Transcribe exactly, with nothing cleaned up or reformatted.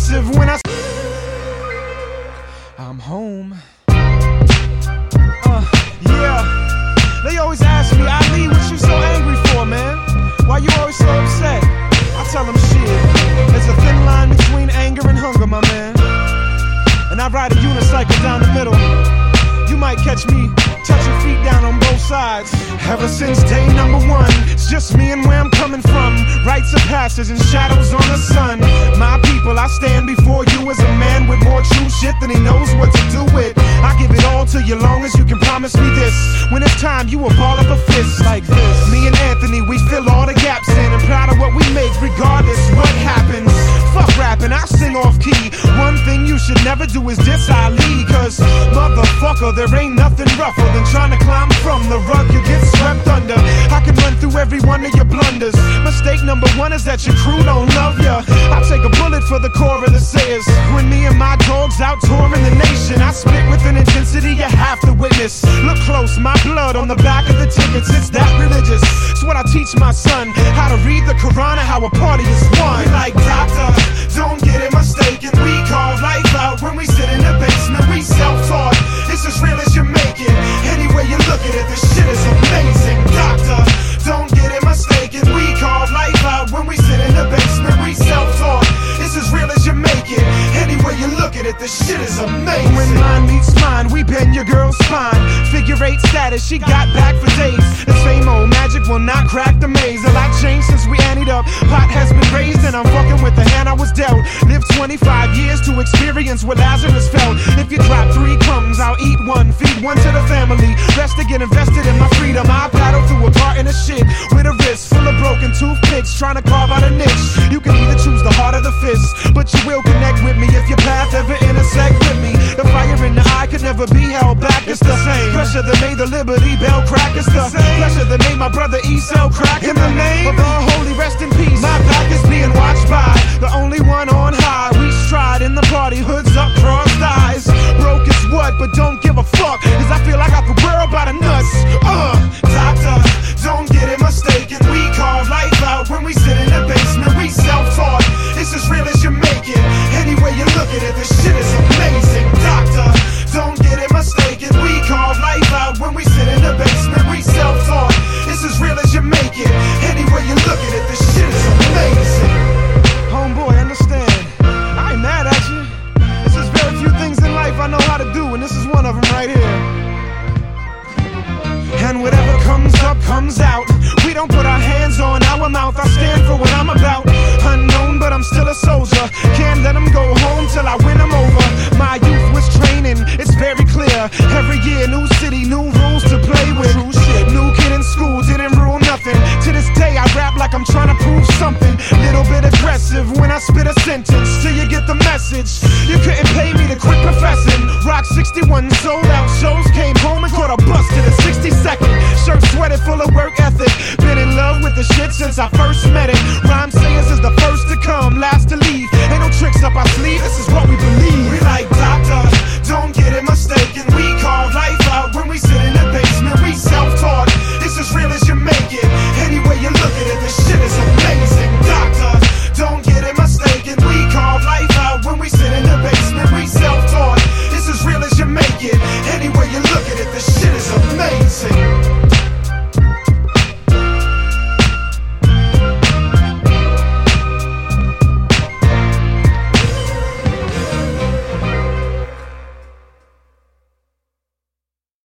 aggressive when I I'm home. Uh, yeah. They always ask me, Ali, what you so angry for, man? Why you always so upset? I tell them shit. There's a thin line between anger and hunger, my man. And I ride a unicycle down the middle. You might catch me touching feet down on both sides. Ever since day number one, it's just me and where I'm coming from. Rites of passage and shadows on the sun. My people, I stand before you as a man with more true shit than he knows what to do with. I give it all to you long as you can promise me this. When it's time, you will ball up a fist like this. Me and Anthony, we fill all the gaps in. I'm proud of what we make regardless what happens. Fuck rapping, I sing off key. One thing you should never do is diss Ali. Cause motherfucker, there ain't nothing rougher than trying to climb from the rug you get swept under. I can run through every one of your blunders. Mistake number one is that your crew don't love ya. I take a bullet for the core of the sayers. When me and my dogs out touring the nation, I spit with an intensity you have to witness. Look close, my blood on the back of the tickets. It's that religious. It's what I teach my son. How to read the Quran and how a party is won. We like doctor, don't get it mistaken. We carve life out when we sit in the basement. We self-taught. It's as real as you make it. Any way you look at it, this shit is amazing. Doctor, don't get it mistaken. We carve life out when we sit in the basement. We self-taught. It's as real as you make it. Any way you look at it, this shit is amazing. When mine meets mine, we bend your girl's spine. Figure eight status, she got back for days. The same old magic will not crack the maze. A lot changed since we anteed up. Pot has been raised and I'm fucking with the hand I was dealt. Lived twenty-five years to experience what Lazarus felt. If you drop three crumbs, I'll eat one, feed one to the family. Best to get invested in my freedom. I'll paddle through a garden of shit with a wrist full of broken toothpicks, trying to carve out a niche. You can either choose the heart or the fist, but you will connect with me if your path ever intersect with me. The fire in the eye could never be held back. It's the same pressure that made the Liberty Bell crack. It's the pressure that made my brother E sell crack. In the name of the holy rest in peace, my back is being watched by the only one on high. We stride in the party, hoods up, crossed eyes. Broke is what, but don't give a fuck, cause I feel I got the world by the nuts. Uh, doctor, don't get it mistaken. We carve life out when we sit in the basement. We self-taught. It's as real as you make it. Any way you look at it, this shit is amazing. Doctor, don't get it mistaken. We carve life out when we sit in the basement. We self-taught. It's as real as you make it. Any way you look at it, this shit is amazing. Homeboy, understand, I ain't mad at you. There's just very few things in life I know how to do, and this is one of them right here. And whatever comes up, comes out. We don't put our hands on our mouth. I stand for what I'm about. Unknown, but I'm still a soldier. Can't let them go home till I win them over. My youth was training, it's very clear. Every year, new city, new rules to play with. True shit. New kid in school, didn't rule nothing. To this day, I rap like I'm trying to prove something. Little bit aggressive when I spit a sentence. Till you get the message. You couldn't pay me to quit professing. Rock sixty-one sold out shows. Came home and caught a bus to the sixty-second. Shirt sweated full of work ethic. Been in love with the shit since I first met it. Rhyme sayers is the first to come, last to leave. Ain't no tricks up our sleeve, this is what